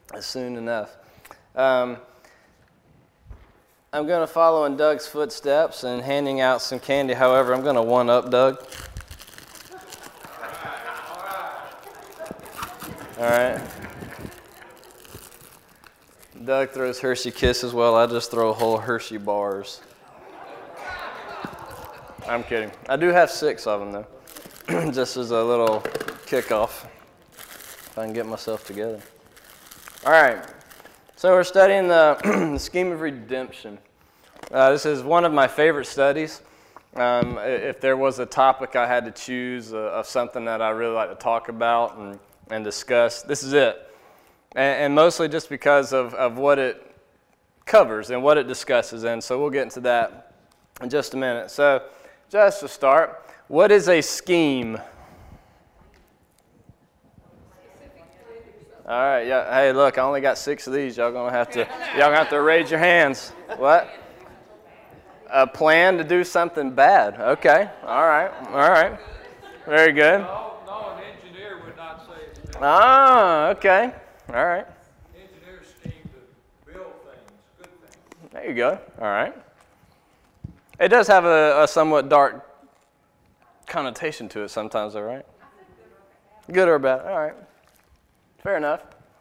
soon enough. I'm going to follow in Doug's footsteps and handing out some candy. However, I'm going to one-up Doug. All right. Doug throws Hershey Kisses. Well, I just throw whole Hershey bars. I'm kidding. I do have 6 of them, though, just as a little kickoff, if I can get myself together. All right. So we're studying the scheme of redemption. This is one of my favorite studies. If there was a topic I had to choose of something that I really like to talk about and discuss, this is it. And mostly just because of what it covers and what it discusses. And so we'll get into that in just a minute. So just to start, what is a scheme? All right, yeah. Hey, look, I only got 6 of these. Y'all gonna have to raise your hands. What? A plan to do something bad. Okay. All right. Very good. No, an engineer would not say it. Ah, okay. All right. Engineers scheme to build things, good things. There you go. All right. It does have a somewhat dark connotation to it sometimes, though, right? Good or bad. All right. Fair enough.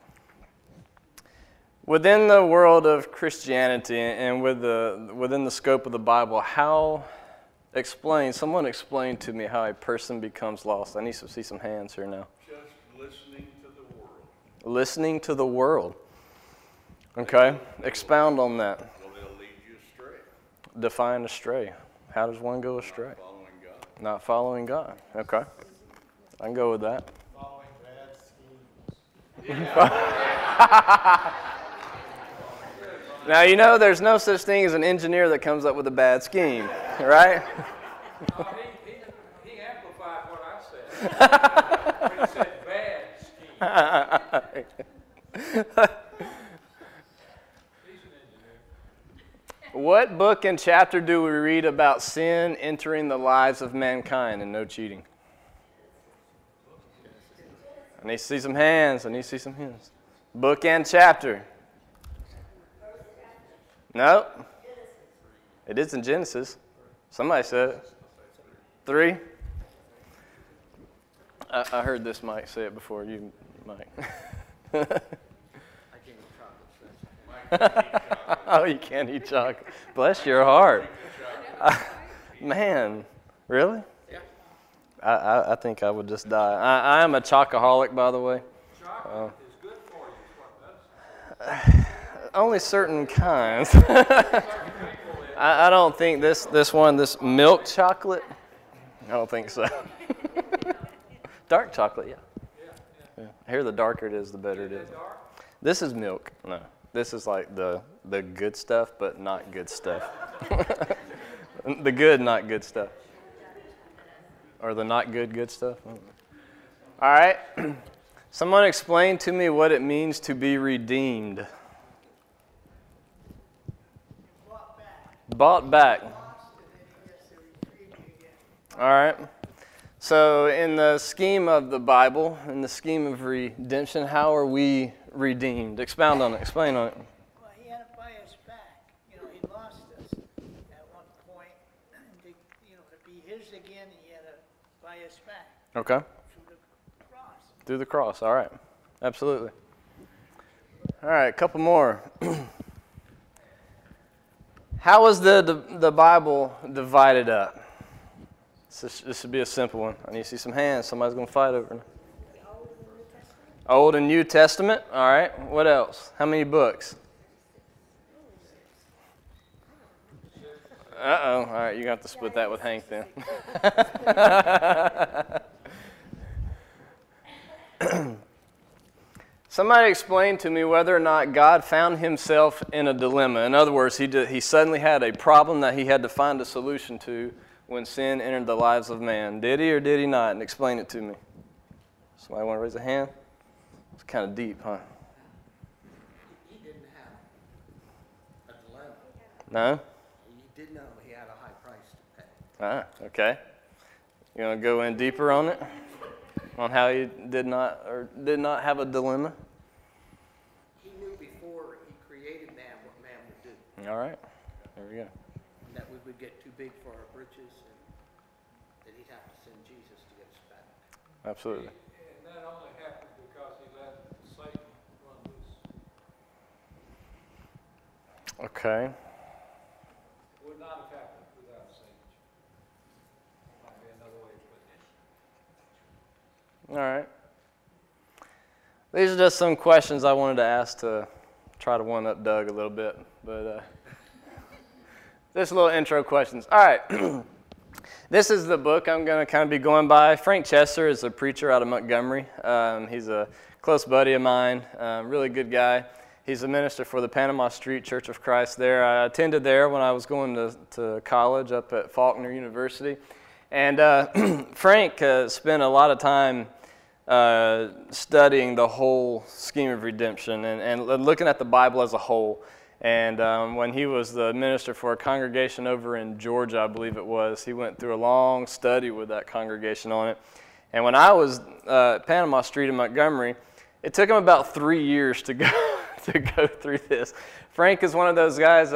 Within the world of Christianity and within the scope of the Bible, someone explain to me how a person becomes lost. I need to see some hands here now. Just listening to the world. Listening to the world. Okay. Expound on that. Well, they'll lead you astray. Define astray. How does one go astray? Not following God. Not following God. Okay. I can go with that. Following bad schemes. Now, there's no such thing as an engineer that comes up with a bad scheme, right? No, he amplified what I said. He said bad scheme. He's an engineer. What book and chapter do we read about sin entering the lives of mankind and no cheating? I need to see some hands. Book and chapter. No. It is in Genesis. Somebody said it. 3. I heard this Mike say it before you, Mike. I can't eat chocolate. Oh, you can't eat chocolate. Bless your heart. Man, really? Yeah. I think I would just die. I am a chocoholic, by the way. Chocolate is good for you, is what that says. Only certain kinds. I don't think this milk chocolate, I don't think so. Dark chocolate, yeah. I hear the darker it is, the better it is. This is milk. No, this is like the good stuff, but not good stuff. The good, not good stuff. Or the not good stuff. All right. Someone explain to me what it means to be redeemed. Bought back. All right. So in the scheme of the Bible, in the scheme of redemption, how are we redeemed? Expound on it. Explain on it. Well, he had to buy us back. He lost us at one point. And to be his again, he had to buy us back. Okay. Through the cross. Through the cross. All right. Absolutely. All right. A couple more. How is the Bible divided up? This should be a simple one. I need to see some hands. Somebody's going to fight over it. Old and New Testament. All right. What else? How many books? Uh-oh. All right. You're going to have to split that with Hank then. Somebody explain to me whether or not God found himself in a dilemma. In other words, he suddenly had a problem that he had to find a solution to when sin entered the lives of man. Did he or did he not? And explain it to me. Somebody want to raise a hand? It's kind of deep, huh? He didn't have a dilemma. No? He did know he had a high price to pay. Ah, okay. You want to go in deeper on it? On how he did not have a dilemma? before he created man what man would do. All right. There we go. And that we would get too big for our britches and that he'd have to send Jesus to get us back. Absolutely. And that only happened because he let Satan run loose. Okay. Would not have happened without Satan. Might be another way of putting it. All right. These are just some questions I wanted to ask to try to one-up Doug a little bit, but just little intro questions. All right. This is the book I'm going to kind of be going by. Frank Chester is a preacher out of Montgomery. He's a close buddy of mine, really good guy. He's a minister for the Panama Street Church of Christ there. I attended there when I was going to college up at Faulkner University. And Frank spent a lot of time studying the whole scheme of redemption and looking at the Bible as a whole. And when he was the minister for a congregation over in Georgia, I believe it was, he went through a long study with that congregation on it. And when I was at Panama Street in Montgomery, it took him about 3 years to go through this. Frank is one of those guys.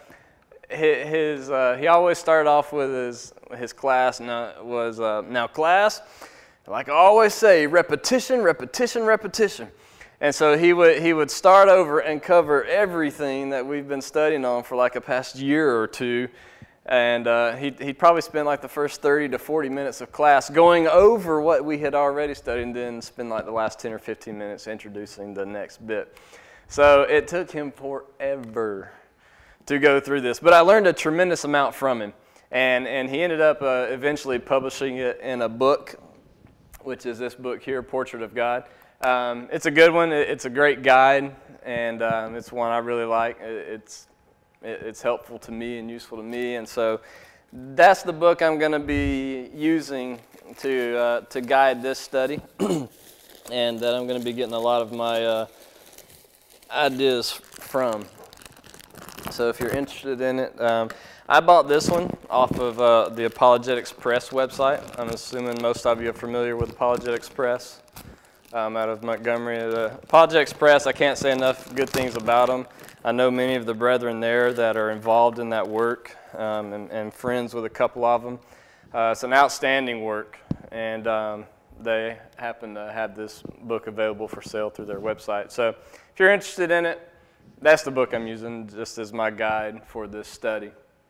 He always started off with his class, and was now class. Like I always say, repetition, repetition, repetition. And so he would start over and cover everything that we've been studying on for like a past year or two. And he'd probably spend like the first 30 to 40 minutes of class going over what we had already studied, and then spend like the last 10 or 15 minutes introducing the next bit. So it took him forever to go through this. But I learned a tremendous amount from him. And he ended up eventually publishing it in a book, which is this book here, Portrait of God. It's a good one. It's a great guide, and it's one I really like. It's helpful to me and useful to me, and so that's the book I'm going to be using to guide this study, and that I'm going to be getting a lot of my ideas from. So if you're interested in it, I bought this one off of the Apologetics Press website. I'm assuming most of you are familiar with Apologetics Press. Out of Montgomery. The Apologetics Press, I can't say enough good things about them. I know many of the brethren there that are involved in that work, and friends with a couple of them. It's an outstanding work, and they happen to have this book available for sale through their website. So if you're interested in it, that's the book I'm using just as my guide for this study.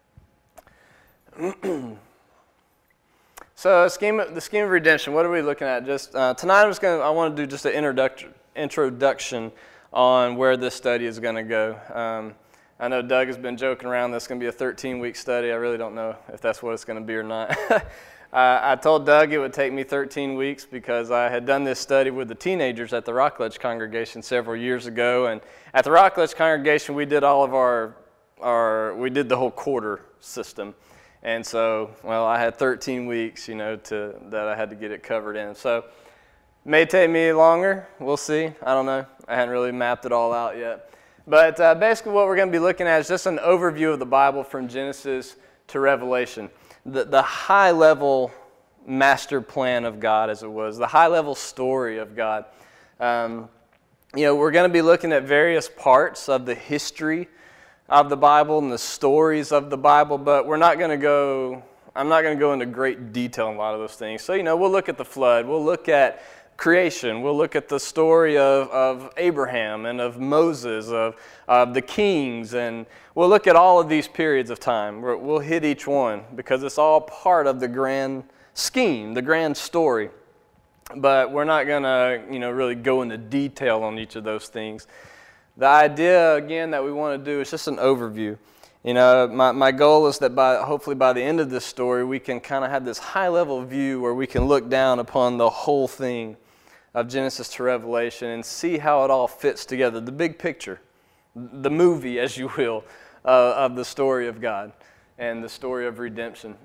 So the scheme of redemption, what are we looking at? Just tonight I want to do just an introduction on where this study is going to go. I know Doug has been joking around that's going to be a 13-week study. I really don't know if that's what it's going to be or not. I told Doug it would take me 13 weeks because I had done this study with the teenagers at the Rockledge congregation several years ago. And at the Rockledge congregation, we did all of we did the whole quarter system. And so, well, I had 13 weeks, that I had to get it covered in. So, it may take me longer. We'll see. I don't know. I hadn't really mapped it all out yet. But basically what we're going to be looking at is just an overview of the Bible from Genesis to Revelation. The high-level master plan of God, as it was. The high-level story of God. We're going to be looking at various parts of the history of the Bible and the stories of the Bible, but I'm not going to go into great detail on a lot of those things. So, we'll look at the flood, we'll look at creation, we'll look at the story of Abraham and of Moses, of the kings, and we'll look at all of these periods of time. We'll hit each one because it's all part of the grand scheme, the grand story. But we're not going to, really go into detail on each of those things. The idea, again, that we want to do is just an overview. My goal is that hopefully by the end of this story, we can kind of have this high-level view where we can look down upon the whole thing of Genesis to Revelation and see how it all fits together, the big picture, the movie, as you will, of the story of God and the story of redemption.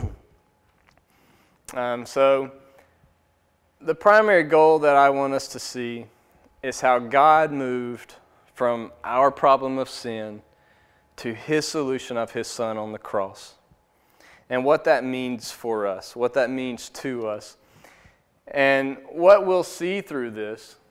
So the primary goal that I want us to see is how God moved from our problem of sin to His solution of His Son on the cross. And what that means for us, what that means to us. And what we'll see through this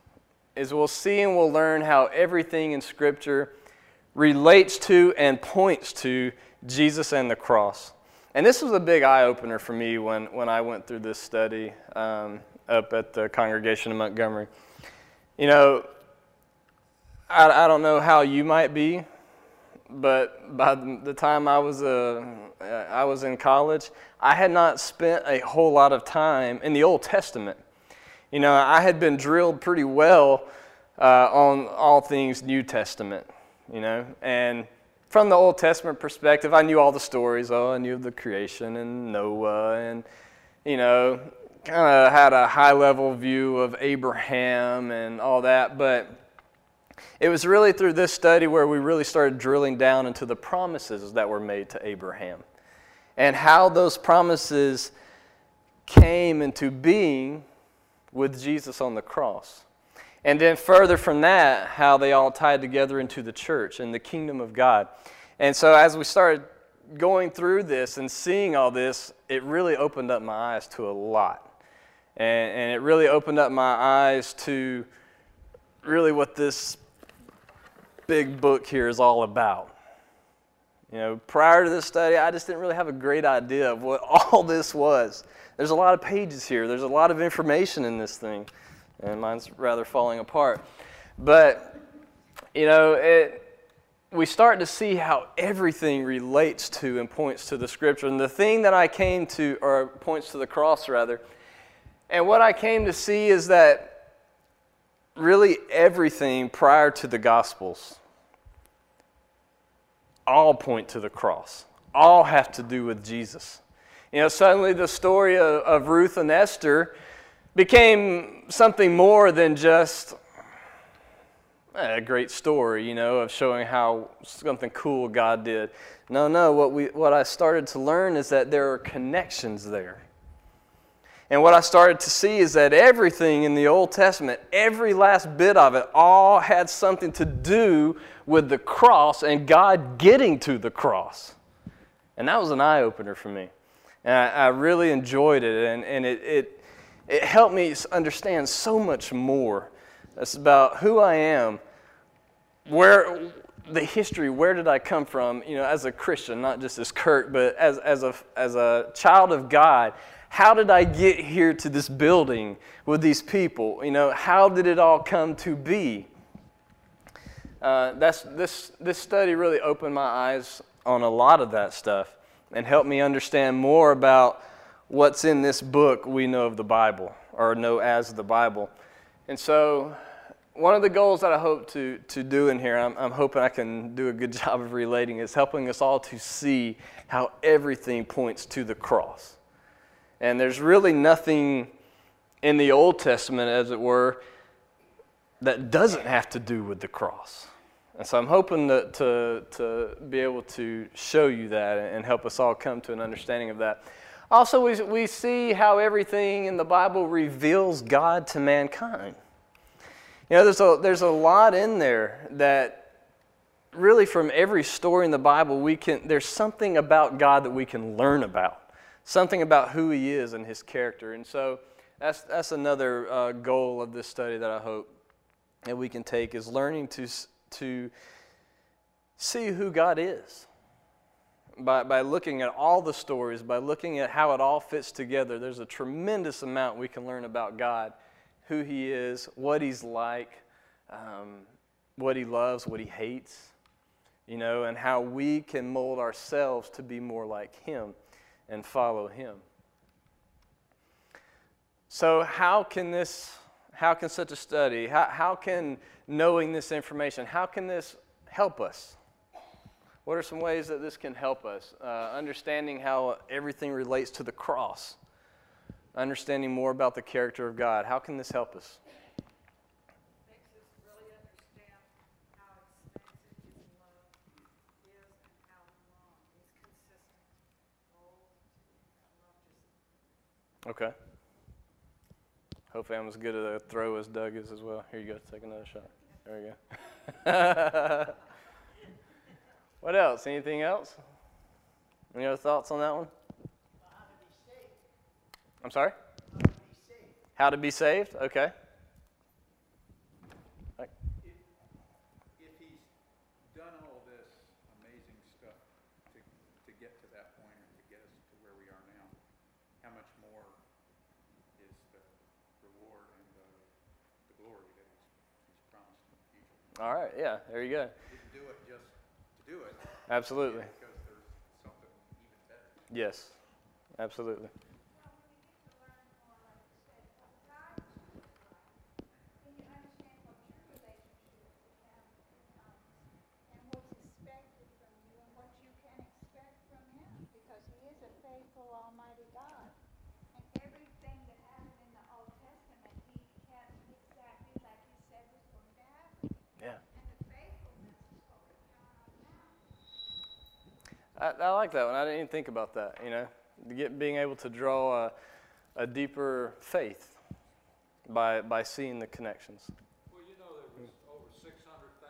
is we'll see and we'll learn how everything in Scripture relates to and points to Jesus and the cross. And this was a big eye-opener for me when I went through this study up at the congregation in Montgomery. You know, I don't know how you might be, but by the time I was in college, I had not spent a whole lot of time in the Old Testament. You know, I had been drilled pretty well on all things New Testament, you know, and from the Old Testament perspective, I knew all the stories. I knew of the creation and Noah and, you know, kind of had a high-level view of Abraham and all that. But it was really through this study where we really started drilling down into the promises that were made to Abraham and how those promises came into being with Jesus on the cross. And then further from that, how they all tied together into the church and the kingdom of God. And so as we started going through this and seeing all this, it really opened up my eyes to a lot. And it really opened up my eyes to really what this big book here is all about. You know, prior to this study, I just didn't really have a great idea of what all this was. There's a lot of pages here. There's a lot of information in this thing. And mine's rather falling apart. But, you know, we start to see how everything relates to and points to the Scripture. And the thing that I came to, or points to the cross rather, and what I came to see is that really everything prior to the Gospels all point to the cross. All have to do with Jesus. You know, suddenly the story of Ruth and Esther became something more than just a great story, you know, of showing how something cool God did. No, what I started to learn is that there are connections there. And what I started to see is that everything in the Old Testament, every last bit of it, all had something to do with the cross and God getting to the cross. And that was an eye-opener for me. And I really enjoyed it, and it helped me understand so much more. It's about who I am, where the history, where did I come from, you know, as a Christian, not just as Kurt, but as a child of God. How did I get here to this building with these people? You know, how did it all come to be? This study really opened my eyes on a lot of that stuff and helped me understand more about what's in this book we know of the Bible, or know as the Bible. And so one of the goals that I hope to do in here, I'm hoping I can do a good job of relating, is helping us all to see how everything points to the cross. And there's really nothing in the Old Testament, as it were, that doesn't have to do with the cross. And so I'm hoping to be able to show you that and help us all come to an understanding of that. Also, we see how everything in the Bible reveals God to mankind. You know, there's a lot in there that really from every story in the Bible, there's something about God that we can learn about, something about who He is and His character. And so that's another goal of this study that I hope that we can take, is learning to see who God is. By looking at all the stories, by looking at how it all fits together, there's a tremendous amount we can learn about God, who He is, what He's like, what He loves, what He hates, you know, and how we can mold ourselves to be more like Him and follow Him. So how can such a study, how can knowing this information, how can this help us? What are some ways that this can help us? Understanding how everything relates to the cross. Understanding more about the character of God. How can this help us? Makes us really understand how expansive His love is and how long He's consistent. Okay. Hopefully I'm as good at a throw as Doug is as well. Here you go. Take another shot. There you go. What else? Anything else? Any other thoughts on that one? How to be saved. I'm sorry? How to be saved. How to be saved? Okay. done all this amazing stuff to get to that point and to get us to where we are now, how much more is the reward and the glory that he's promised in the future? All right, yeah, there you go. He didn't do it just to do it. Absolutely. Because there's something even better. Yes, absolutely. When you understand what your relationship with him becomes and what's expected from you and what you can expect from him, because he is a faithful, almighty God. And everything that happened in the Old Testament, he kept exactly like he said was going to happen. Yeah. And the faithfulness is what we count on now. I like that one. I didn't even think about that, being able to draw a deeper faith by seeing the connections. Well, you know, there was over 600,000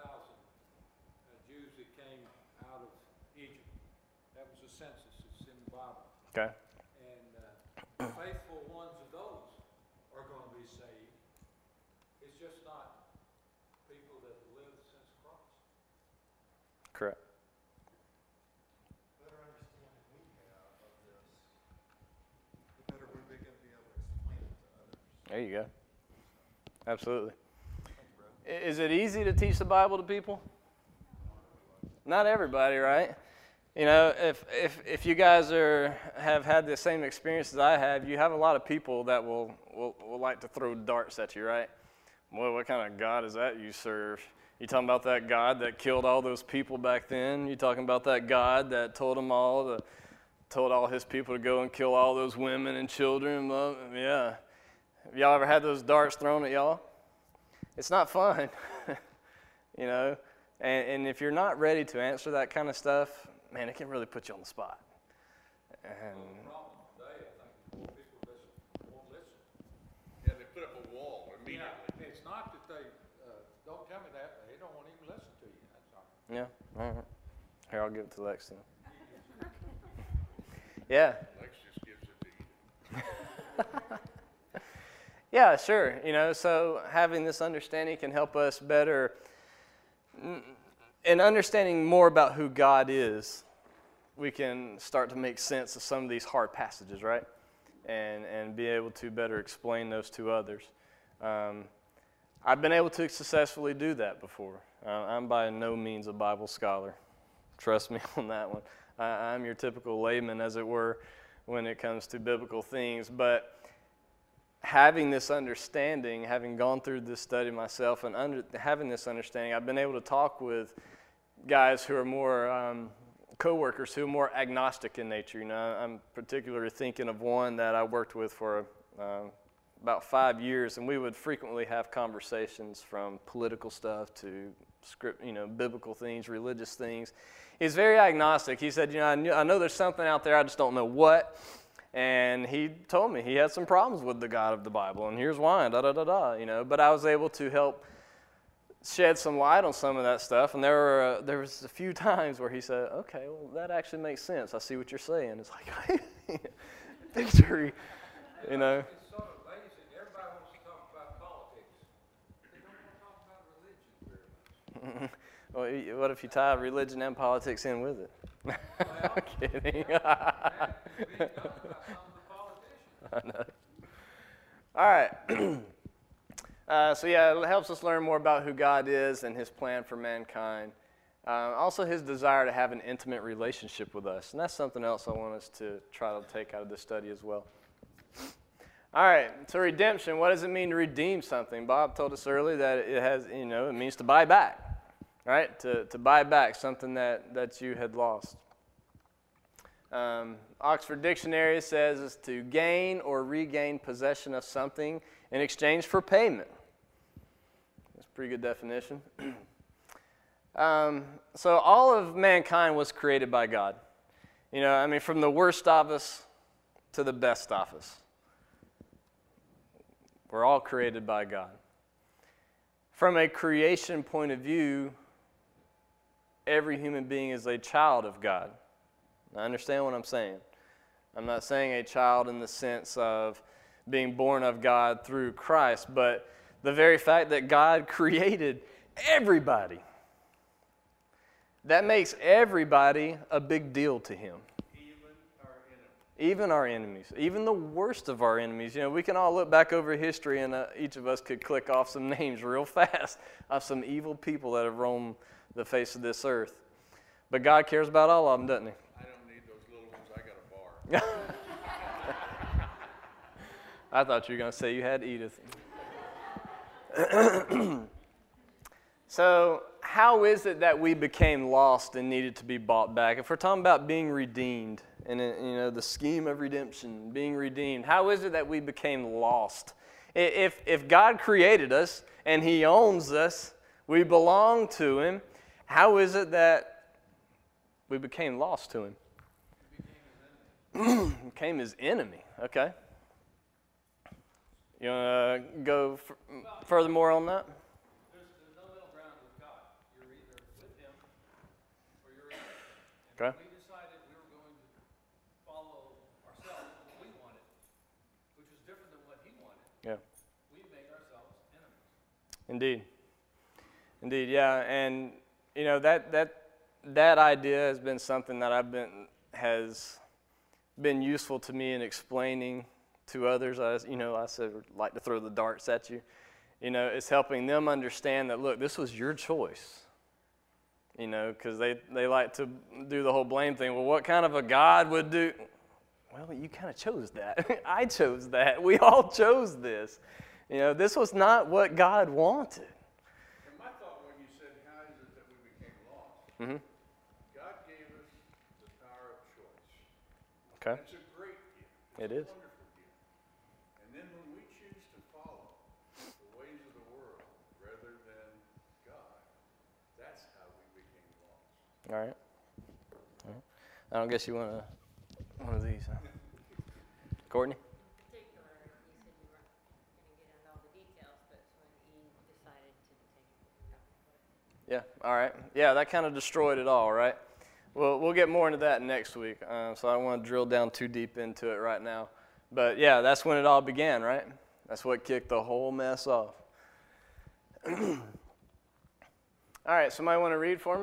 Jews that came out of Egypt. That was a census. It's in the Bible. Okay. And the faithful ones of those are going to be saved. It's just not people that lived since Christ. Correct. Better understanding we have of this, the better we're going to be able to explain it to others. There you go. Absolutely. Thank you, bro. Is it easy to teach the Bible to people? Not everybody, right? If you guys have had the same experience as I have, you have a lot of people that will like to throw darts at you, right? Well, what kind of God is that you serve? You talking about that God that killed all those people back then? You talking about that God that told all his people to go and kill all those women and children? Well, yeah. Have y'all ever had those darts thrown at y'all? It's not fun, And if you're not ready to answer that kind of stuff, man, it can really put you on the spot. And The problem today, I think, is people just won't listen. Yeah, they put up a wall immediately. Yeah, it's not that they, don't tell me that, they don't want to even listen to you, that's all. yeah, all right. Here, I'll give it to Lex then. Yeah. Lex just gives it to you. Yeah, sure. So having this understanding can help us better in understanding more about who God is. We can start to make sense of some of these hard passages, right? And be able to better explain those to others. I've been able to successfully do that before. I'm by no means a Bible scholar. Trust me on that one. I'm your typical layman, as it were, when it comes to biblical things. But having this understanding, having gone through this study myself and having this understanding, I've been able to talk with guys who are more co-workers who are more agnostic in nature. I'm particularly thinking of one that I worked with for about 5 years, and we would frequently have conversations from political stuff to biblical things, religious things. He's very agnostic. He said, I know there's something out there, I just don't know what. And he told me he had some problems with the God of the Bible, and here's why, But I was able to help shed some light on some of that stuff, and there was a few times where he said, okay, well, that actually makes sense. I see what you're saying. It's like, victory, It's sort of lazy. Everybody wants to talk about politics. They don't want to talk about religion very much. Well, what if you tie religion and politics in with it? Well, Kidding. that could be done by some of the politicians. I know. All right. So it helps us learn more about who God is and his plan for mankind. Also his desire to have an intimate relationship with us. And that's something else I want us to try to take out of this study as well. All right, so redemption, what does it mean to redeem something? Bob told us earlier that it means to buy back, right? To buy back something that you had lost. Oxford Dictionary says is to gain or regain possession of something in exchange for payment. That's a pretty good definition. So all of mankind was created by God. From the worst of us to the best of us. We're all created by God. From a creation point of view, every human being is a child of God. Now, understand what I'm saying. I'm not saying a child in the sense of being born of God through Christ, but the very fact that God created everybody. that makes everybody a big deal to him. Even our enemies, even the worst of our enemies. You know, we can all look back over history and each of us could click off some names real fast of some evil people that have roamed the face of this earth. But God cares about all of them, doesn't he? I don't need those little ones. I got a bar. I thought you were going to say you had Edith. So, how is it that we became lost and needed to be bought back? If we're talking about being redeemed, and you know, the scheme of redemption, being redeemed, how is it that we became lost? If God created us and he owns us, we belong to him, how is it that we became lost to him? Became his enemy. Okay. You want to go furthermore on that? There's no middle ground with God. You're either with him or you're in him. And Okay. we decided we were going to follow ourselves what we wanted, which was different than what he wanted. Yeah. We made ourselves enemies. Indeed. Indeed, yeah. And, you know, that idea has been something that has been useful to me in explaining to others. I said, like to throw the darts at you. You know, it's helping them understand that, look, this was your choice. You know, because they like to do the whole blame thing. Well, what kind of a God would do? Well, you kind of chose that. I chose that. We all chose this. You know, this was not what God wanted. And my thought when you said, how is it that we became lost? Mm-hmm. God gave us the power of choice. Okay. It's a great gift. It It's is. a wonderful gift. And then when we choose to follow the ways of the world rather than God, that's how we became lost. All right. I don't guess you want one of these, huh? Courtney? Particular, you said you weren't going to get into all the details, but it's when Eve decided to take it. Yeah, all right. Yeah, that kind of destroyed it all, right? Well, we'll get more into that next week, so I don't want to drill down too deep into it right now. But yeah, that's when it all began, right? That's what kicked the whole mess off. All right, somebody want to read for me?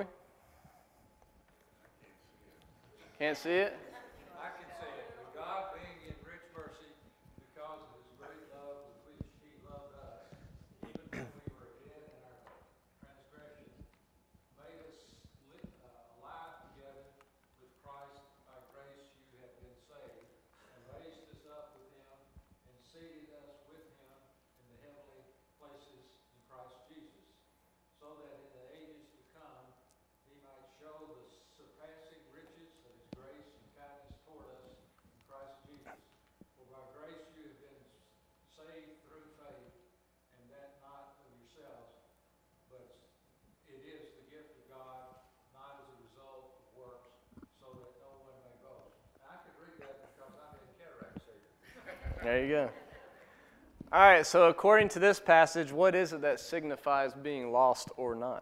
Can't see it? I can say it. But God, being in rich mercy, because of his great love with which he loved us, even when we were dead in our transgression, made us alive together with Christ. By grace you have been saved, and raised us up with him, and seated us with him in the heavenly places in Christ Jesus, so that in the ages to come he might show the surpassing riches of his grace and kindness toward us in Christ Jesus. For by grace you have been saved through faith, and that not of yourselves, but it is the gift of God, not as a result of works, so that no one may boast. Now, I could read that because I'm in cataract surgery. There you go. All right, so according to this passage, what is it that signifies being lost or not?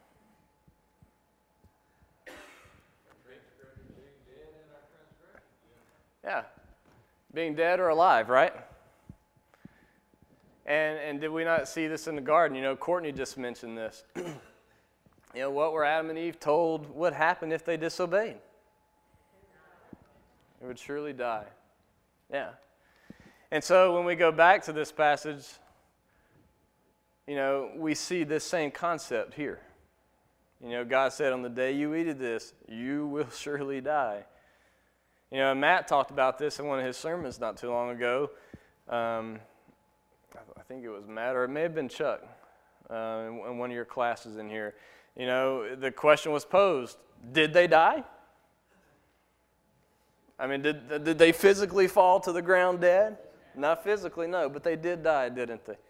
Yeah, being dead or alive, right? And did we not see this in the garden? You know, Courtney just mentioned this. You know, what were Adam and Eve told would happen if they disobeyed? They would surely die. Yeah. And so when we go back to this passage, you know, we see this same concept here. You know, God said, on the day you eat of this, you will surely die. You know, Matt talked about this in one of his sermons not too long ago. I think it was Matt, or it may have been Chuck, in one of your classes in here. You know, the question was posed, did they die? I mean, did they physically fall to the ground dead? Not physically, no, but they did die, didn't they?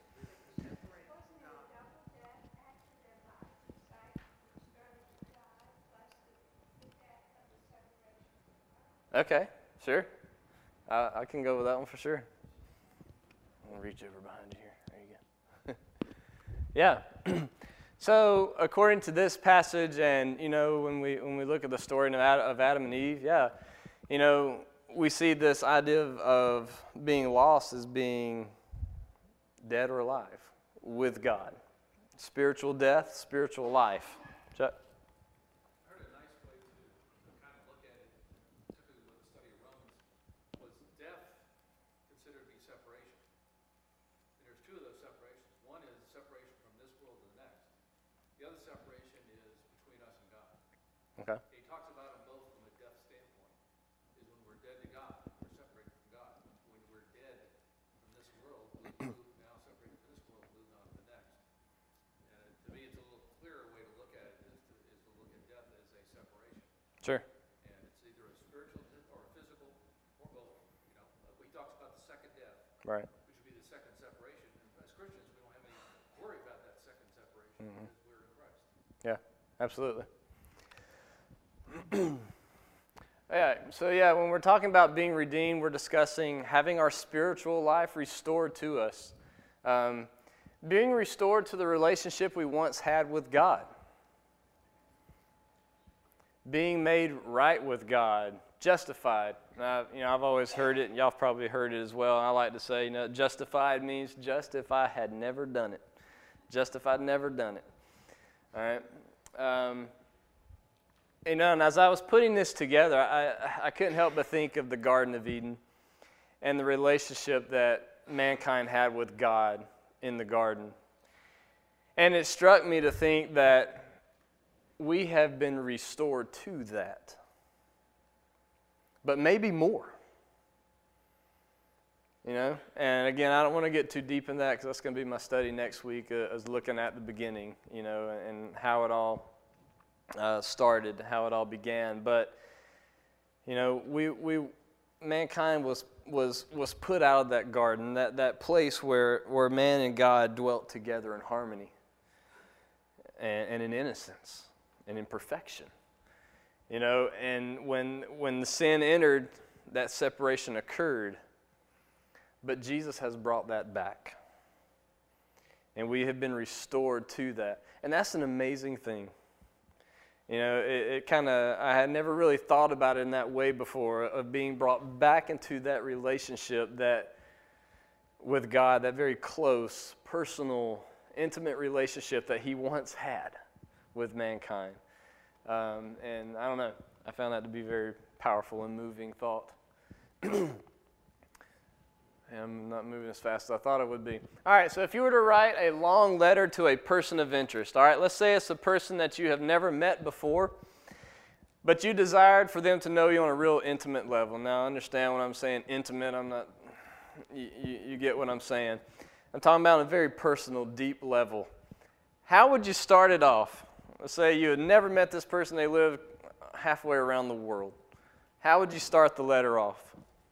Okay, sure. I can go with that one for sure. I'm going to reach over behind you here. There you go. Yeah. So according to this passage, and, you know, when we look at the story of Adam and Eve, yeah, you know, we see this idea of being lost as being dead or alive with God. Spiritual death, spiritual life. Chuck? I heard Okay. He talks about them both from a death standpoint. Is when we're dead to God, we're separated from God. When we're dead from this world, we move now separated from this world, moving on to the next. To me, it's a little clearer way to look at it is to look at death as a separation. Sure. And it's either a spiritual or a physical or both. You know, he talks about the second death, Right. which would be the second separation. And as Christians, we don't have any worry about that second separation because we're in Christ. Yeah, absolutely. Yeah, so yeah, when we're talking about being redeemed, we're discussing having our spiritual life restored to us. Being restored to the relationship we once had with God. Being made right with God, justified. I've always heard it, and y'all have probably heard it as well. I like to say, justified means just if I had never done it. Just if I'd never done it. All right? And as I was putting this together, I couldn't help but think of the Garden of Eden and the relationship that mankind had with God in the garden. And it struck me to think that we have been restored to that. But maybe more. And again, I don't want to get too deep in that because that's going to be my study next week, is looking at the beginning, and how it all started, how it all began. But mankind was put out of that garden, that place where man and God dwelt together in harmony and in innocence and in perfection. And when the sin entered, that separation occurred. But Jesus has brought that back. And we have been restored to that. And that's an amazing thing. I had never really thought about it in that way before, of being brought back into that relationship with God, that very close, personal, intimate relationship that He once had with mankind. And I don't know, I found that to be a very powerful and moving thought. I'm not moving as fast as I thought it would be. All right, so if you were to write a long letter to a person of interest, all right, let's say it's a person that you have never met before, but you desired for them to know you on a real intimate level. Now, understand when I'm saying intimate, I'm not, you get what I'm saying. I'm talking about on a very personal, deep level. How would you start it off? Let's say you had never met this person, they live halfway around the world. How would you start the letter off?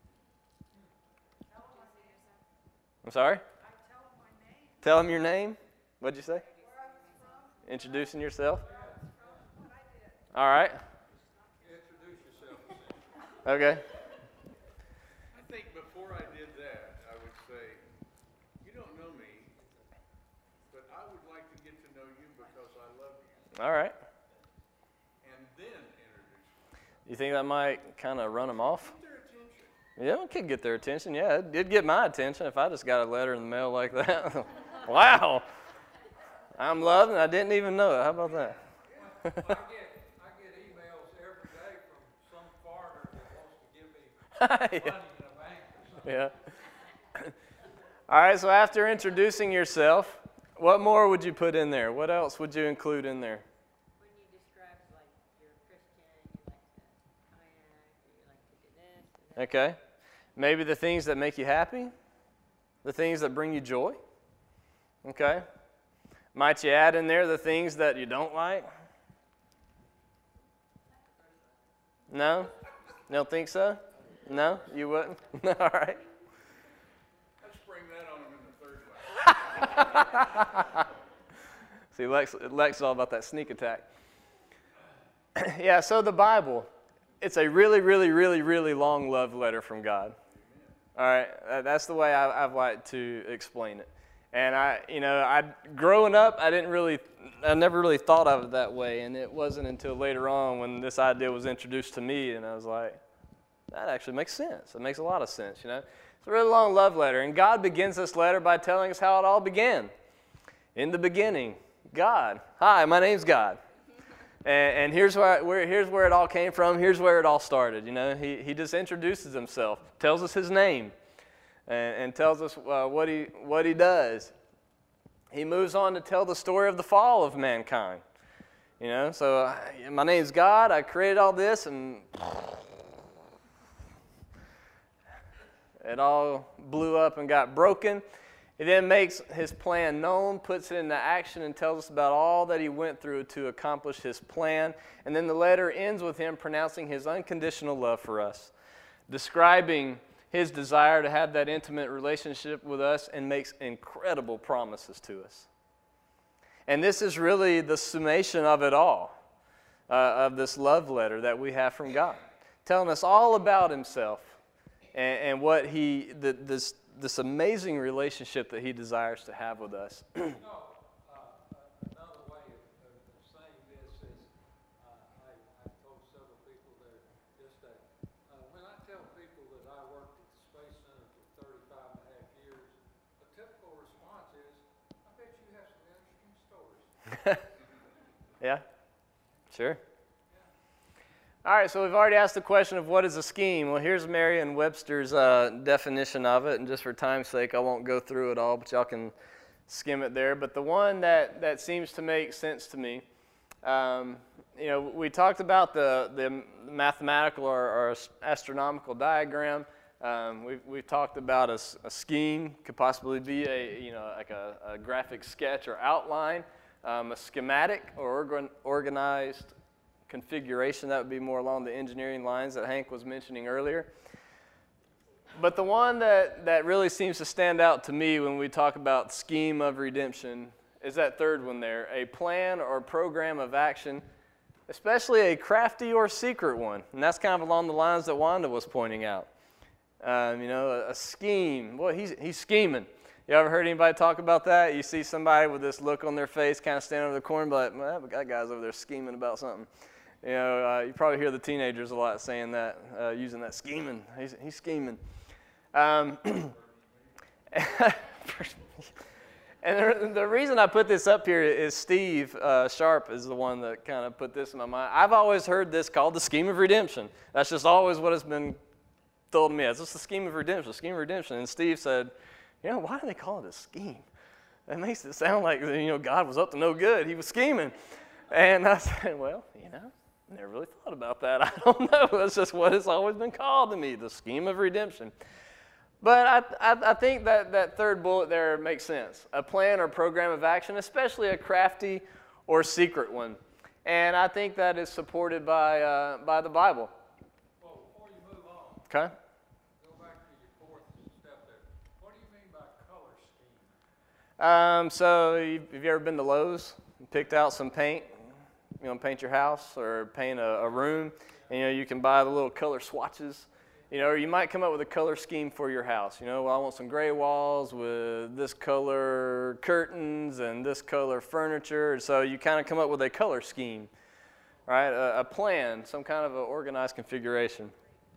I'm sorry? tell them my name. Tell them your name. What'd you say? Introducing yourself? All right. Introduce yourself. Okay. I think before I did that, I would say, you don't know me, but I would like to get to know you because I love you. All right. And then introduce me. You think that might kind of run them off? Get their attention. Yeah, it could get their attention. Yeah, it'd get my attention if I just got a letter in the mail like that. Wow. I'm loved and I didn't even know it. How about that? I get emails every day from some foreigner that wants to give me money in a bank or something. Yeah. All right, so after introducing yourself, what more would you put in there? What else would you include in there? When you describe, like, you're a Christian, you like to kayak, or you like to do this and that. Okay. Maybe the things that make you happy, the things that bring you joy. Okay. Might you add in there the things that you don't like? No? You don't think so? No? You wouldn't? All right. Let's bring that on them in the third way. See, Lex is all about that sneak attack. Yeah, so the Bible, it's a really, really, really, really long love letter from God. All right, that's the way I've liked to explain it. And growing up, I never really thought of it that way, and it wasn't until later on when this idea was introduced to me, and I was like, that actually makes sense. It makes a lot of sense, It's a really long love letter, and God begins this letter by telling us how it all began. In the beginning, God. Hi, my name's God. And here's where it all came from. Here's where it all started. He just introduces himself, tells us his name, and tells us what he does. He moves on to tell the story of the fall of mankind. You know, so my name's God. I created all this, and it all blew up and got broken. He then makes his plan known, puts it into action, and tells us about all that he went through to accomplish his plan. And then the letter ends with him pronouncing his unconditional love for us, describing his desire to have that intimate relationship with us, and makes incredible promises to us. And this is really the summation of it all, of this love letter that we have from God, telling us all about himself and what this amazing relationship that he desires to have with us. Another way of saying this is, I told several people there just that when I tell people that I worked at the Space Center for 35 and a half years, a typical response is, I bet you have some interesting stories. Yeah, sure. All right, so we've already asked the question of what is a scheme. Well, here's Merriam-Webster's definition of it, and just for time's sake, I won't go through it all, but y'all can skim it there. But the one that seems to make sense to me, we talked about the mathematical or astronomical diagram. We've talked about a scheme, could possibly be a graphic sketch or outline, a schematic or organized configuration. That would be more along the engineering lines that Hank was mentioning earlier. But the one that really seems to stand out to me when we talk about scheme of redemption is that third one there, a plan or program of action, especially a crafty or secret one. And that's kind of along the lines that Wanda was pointing out. A scheme. Boy, he's scheming. You ever heard anybody talk about that? You see somebody with this look on their face kind of standing over the corner, but well, that guy's over there scheming about something. You probably hear the teenagers a lot saying that, using that scheming. He's scheming. And the reason I put this up here is Steve Sharp is the one that kind of put this in my mind. I've always heard this called the scheme of redemption. That's just always what it's been told to me. It's just the scheme of redemption, scheme of redemption. And Steve said, why do they call it a scheme? That makes it sound like, God was up to no good. He was scheming. And I said, well, never really thought about that. I don't know. That's just what it's always been called to me, the scheme of redemption. But I think that third bullet there makes sense. A plan or program of action, especially a crafty or secret one. And I think that is supported by the Bible. Well, before you move on, Okay. go back to your fourth step there. What do you mean by color scheme? So have you ever been to Lowe's and picked out some paint? Paint your house or paint a room, and you can buy the little color swatches, or you might come up with a color scheme for your house. I want some gray walls with this color curtains and this color furniture, and so you kind of come up with a color scheme, right? A plan, some kind of an organized configuration.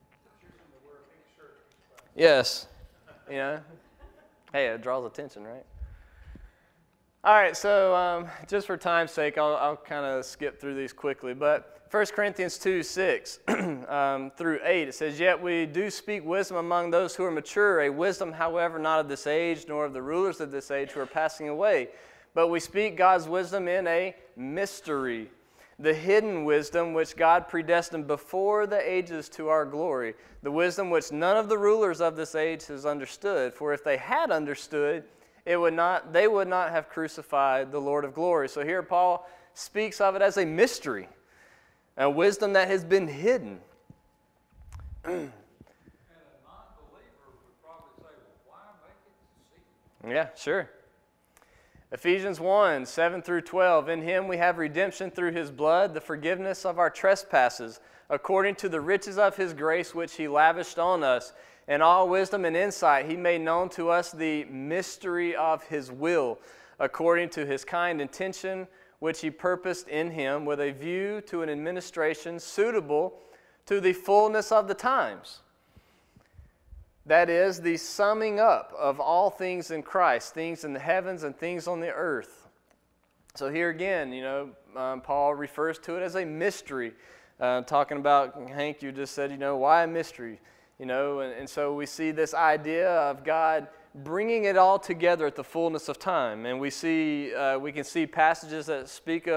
Yes, hey, it draws attention, right? All right, so just for time's sake, I'll kind of skip through these quickly. But 1 Corinthians 2:6 through 8, it says, "Yet we do speak wisdom among those who are mature, a wisdom, however, not of this age, nor of the rulers of this age who are passing away. But we speak God's wisdom in a mystery, the hidden wisdom which God predestined before the ages to our glory, the wisdom which none of the rulers of this age has understood. For if they had understood, they would not have crucified the Lord of glory." So here Paul speaks of it as a mystery, a wisdom that has been hidden. And a non-believer would probably say, well, why make it secret? Yeah, sure. Ephesians 1:7 through 12, "In him we have redemption through his blood, the forgiveness of our trespasses, according to the riches of his grace which he lavished on us. In all wisdom and insight, he made known to us the mystery of his will, according to his kind intention, which he purposed in him with a view to an administration suitable to the fullness of the times. That is, the summing up of all things in Christ, things in the heavens and things on the earth." So here again, Paul refers to it as a mystery. Talking about, Hank, you just said, why a mystery? And so we see this idea of God bringing it all together at the fullness of time. And we can see passages that speak of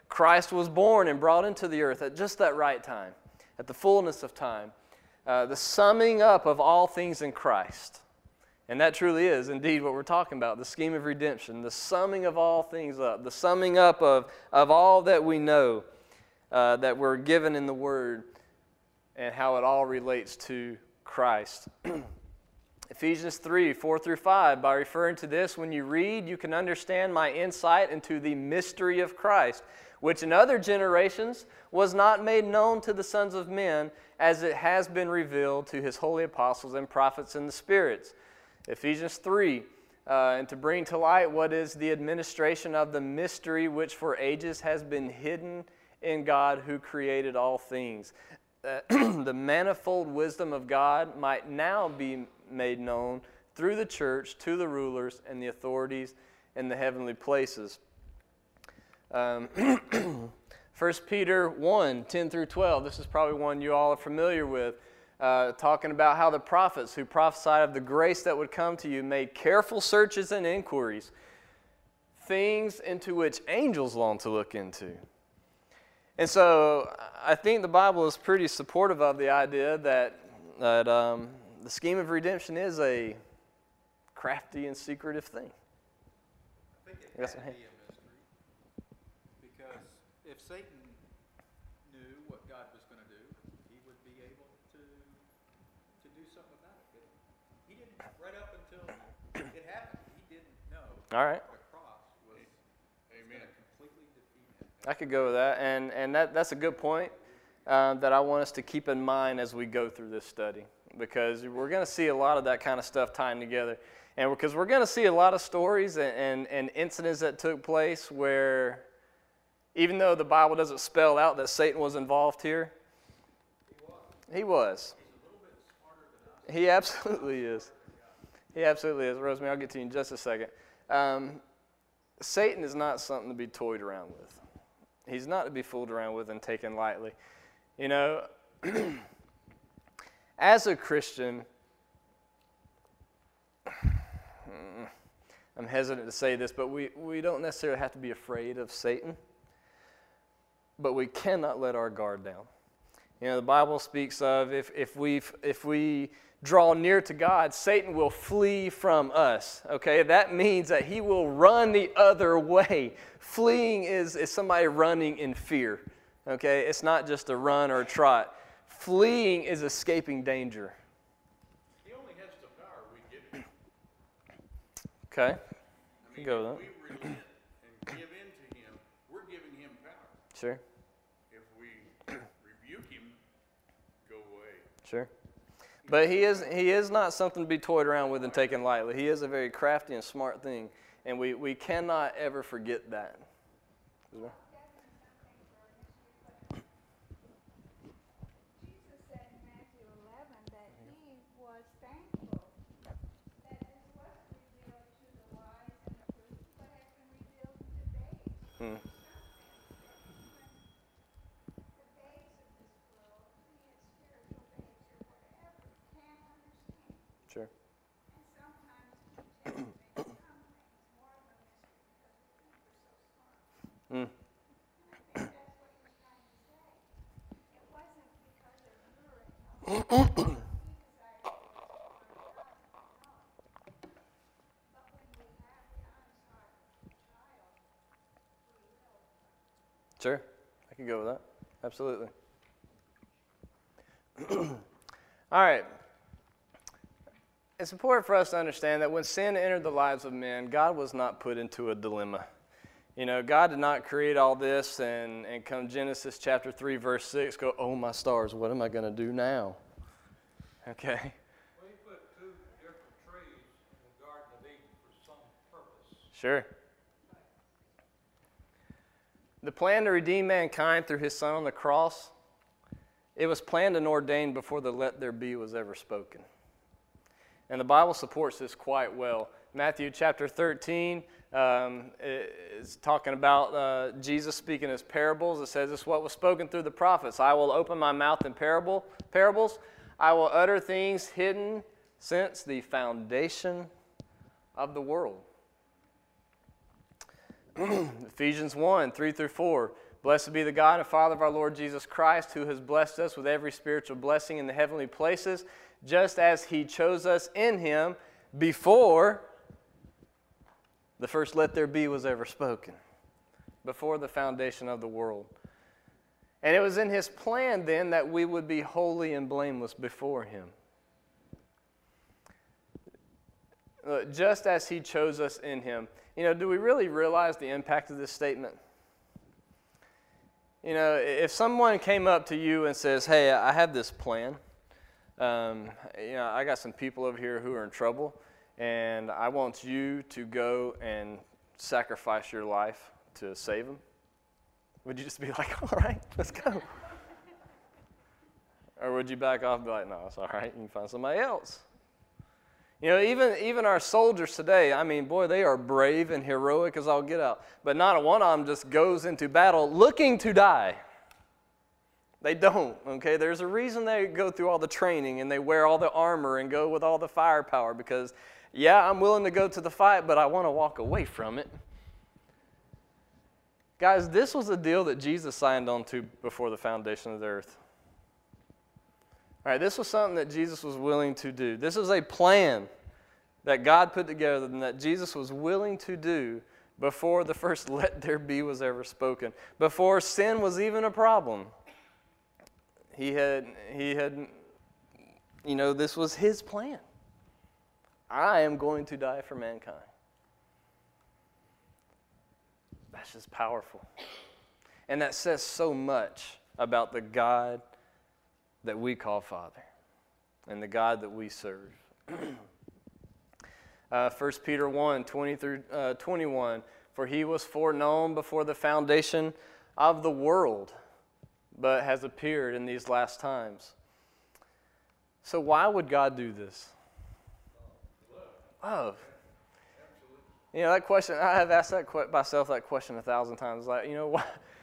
Christ was born and brought into the earth at just that right time, at the fullness of time. The summing up of all things in Christ. And that truly is indeed what we're talking about, the scheme of redemption, the summing of all things up, the summing up of all that we know that we're given in the Word and how it all relates to Christ. Ephesians 3, 4 through 5, by referring to this, when you read, you can understand my insight into the mystery of Christ, which in other generations was not made known to the sons of men, as it has been revealed to his holy apostles and prophets in the spirits. Ephesians 3, and to bring to light what is the administration of the mystery which for ages has been hidden in God who created all things. The manifold wisdom of God might now be made known through the church to the rulers and the authorities in the heavenly places. 1 Peter 1, 10 through 12, this is probably one you all are familiar with. Talking about how the prophets who prophesied of the grace that would come to you made careful searches and inquiries, things into which angels long to look into. And so I think the Bible is pretty supportive of the idea that the scheme of redemption is a crafty and secretive thing. I think it has to be a mystery, because if Satan knew what God was going to do, he would be able to do something about it. But he didn't, right up until it happened, he didn't know All right. the cross was going to completely defeat him. I could go with that, and that's a good point that I want us to keep in mind as we go through this study, because we're going to see a lot of that kind of stuff tying together, and because we're going to see a lot of stories and incidents that took place where, even though the Bible doesn't spell out that Satan was involved here, he was. He absolutely is. He absolutely is. Rosemary, I'll get to you in just a second. Satan is not something to be toyed around with. He's not to be fooled around with and taken lightly. You know, as a Christian, I'm hesitant to say this, but we don't necessarily have to be afraid of Satan, but we cannot let our guard down. You know, the Bible speaks of if we draw near to God, Satan will flee from us, okay? That means that he will run the other way. Fleeing is somebody running in fear, okay? It's not just a run or a trot. Fleeing is escaping danger. He only has the power we give him. Okay? I mean, Go with if that. we relent and give in to him, we're giving him power. Sure, If we rebuke him, go away. sure. But he is not something to be toyed around with and taken lightly. He is a very crafty and smart thing, and we cannot ever forget that. Jesus said in Matthew 11 that he was thankful that this wasn't revealed to the wise and the prudent, but has been revealed to babes. The babes of this world, be it spiritual babes or whatever, can't understand. Sure. And sometimes we tend to make some things more of a mystery because we think we're so smart. Mm. And I think that's what he's trying to say. It wasn't because of your intelligence. He decided to give us the word of God to know. But when we have the honest heart of a child, we will. Sure, I can go with that. Absolutely. All right. It's important for us to understand that when sin entered the lives of men, God was not put into a dilemma. You know, God did not create all this and come Genesis chapter 3, verse 6, go, oh my stars, what am I going to do now? Okay. Well, he put two different trees in the Garden of Eden for some purpose. Sure. The plan to redeem mankind through his Son on the cross, it was planned and ordained before the let there be was ever spoken. And the Bible supports this quite well. Matthew chapter 13 is talking about Jesus speaking his parables. It says, this is what was spoken through the prophets. I will open my mouth in parables. I will utter things hidden since the foundation of the world. Ephesians 1, 3 through 4. Blessed be the God and Father of our Lord Jesus Christ, who has blessed us with every spiritual blessing in the heavenly places, just as He chose us in Him before the first let there be was ever spoken, before the foundation of the world. And it was in His plan then that we would be holy and blameless before Him. Just as He chose us in Him. Do we really realize the impact of this statement? If someone came up to you and says, hey, I have this plan. I got some people over here who are in trouble, and I want you to go and sacrifice your life to save them. Would you just be like, all right, let's go? Or would you back off and be like, no, it's all right, you can find somebody else? Even our soldiers today, I mean, boy, they are brave and heroic as all get out. But not one of them just goes into battle looking to die. They don't, okay? There's a reason they go through all the training and they wear all the armor and go with all the firepower because, yeah, I'm willing to go to the fight, but I want to walk away from it. Guys, this was a deal that Jesus signed on to before the foundation of the earth. All right, this was something that Jesus was willing to do. This is a plan that God put together and that Jesus was willing to do before the first let there be was ever spoken, before sin was even a problem. He had, this was His plan. I am going to die for mankind. That's just powerful. And that says so much about the God that we call Father and the God that we serve. 1 Peter 1, 20 through 21, for He was foreknown before the foundation of the world, but has appeared in these last times. So why would God do this? Love. That question, I have asked myself that question 1,000 times. Like, why?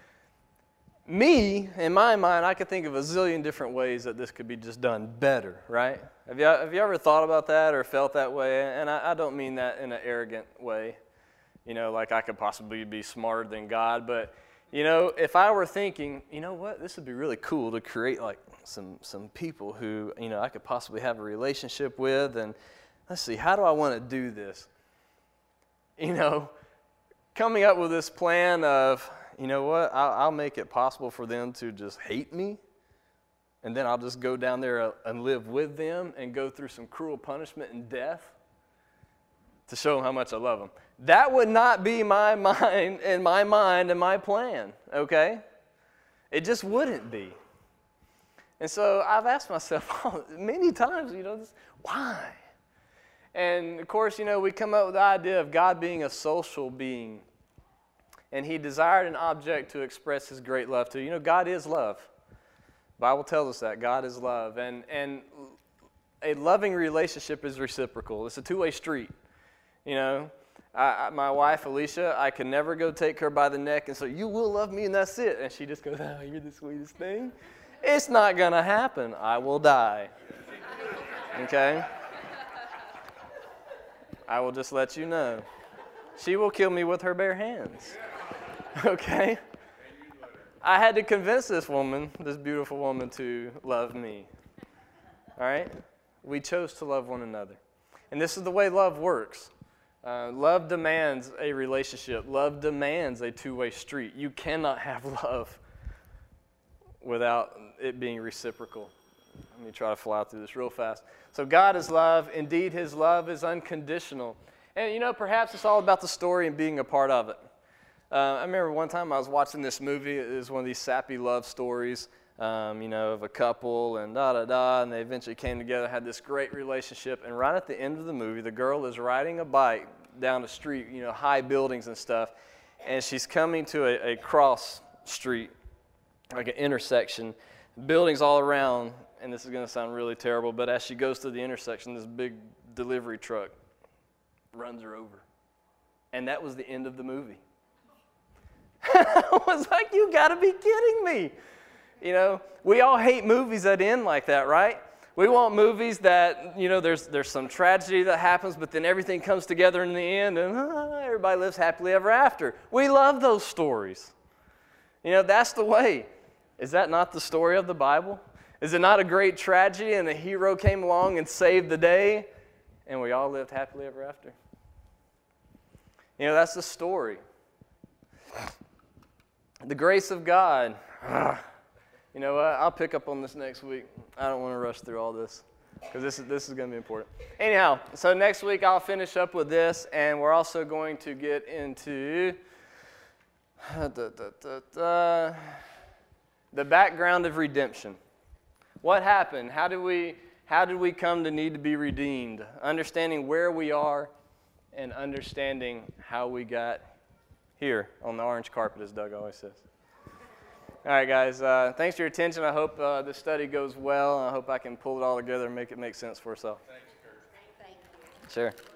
Me, in my mind, I could think of a zillion different ways that this could be just done better, right? Have you ever thought about that or felt that way? And I don't mean that in an arrogant way, like I could possibly be smarter than God. But, if I were thinking, this would be really cool to create like some people who, I could possibly have a relationship with. And let's see, how do I want to do this? Coming up with this plan of, I'll make it possible for them to just hate me, and then I'll just go down there and live with them and go through some cruel punishment and death to show them how much I love them. That would not be my mind and my plan, okay? It just wouldn't be. And so I've asked myself many times, why? And, of course, we come up with the idea of God being a social being. And He desired an object to express His great love to. God is love. The Bible tells us that. God is love. And a loving relationship is reciprocal. It's a two-way street. My wife, Alicia, I can never go take her by the neck and say, you will love me and that's it. And she just goes, oh, you're the sweetest thing. It's not going to happen. I will die. Okay? I will just let you know. She will kill me with her bare hands. Okay? I had to convince this beautiful woman, to love me. All right? We chose to love one another. And this is the way love works. Love demands a relationship. Love demands a two-way street. You cannot have love without it being reciprocal. Let me try to fly through this real fast. So God is love. Indeed, His love is unconditional. And, perhaps it's all about the story and being a part of it. I remember one time I was watching this movie. It was one of these sappy love stories, of a couple and and they eventually came together, had this great relationship. And right at the end of the movie, the girl is riding a bike down the street, high buildings and stuff, and she's coming to a cross street, like an intersection, buildings all around. And this is going to sound really terrible, but as she goes to the intersection, this big delivery truck runs her over. And that was the end of the movie. I was like, you got to be kidding me. We all hate movies that end like that, right? We want movies that, there's some tragedy that happens, but then everything comes together in the end, and everybody lives happily ever after. We love those stories. You know, that's the way. Is that not the story of the Bible? Is it not a great tragedy and a hero came along and saved the day and we all lived happily ever after? You know, that's the story. The grace of God. You know what? I'll pick up on this next week. I don't want to rush through all this because this is going to be important. Anyhow, so next week I'll finish up with this, and we're also going to get into the background of redemption. What happened? How did we come to need to be redeemed? Understanding where we are and understanding how we got here on the orange carpet, as Doug always says. All right, guys. Thanks for your attention. I hope this study goes well. I hope I can pull it all together and make it make sense for us all. Thanks, Kurt. Thank you. Sure.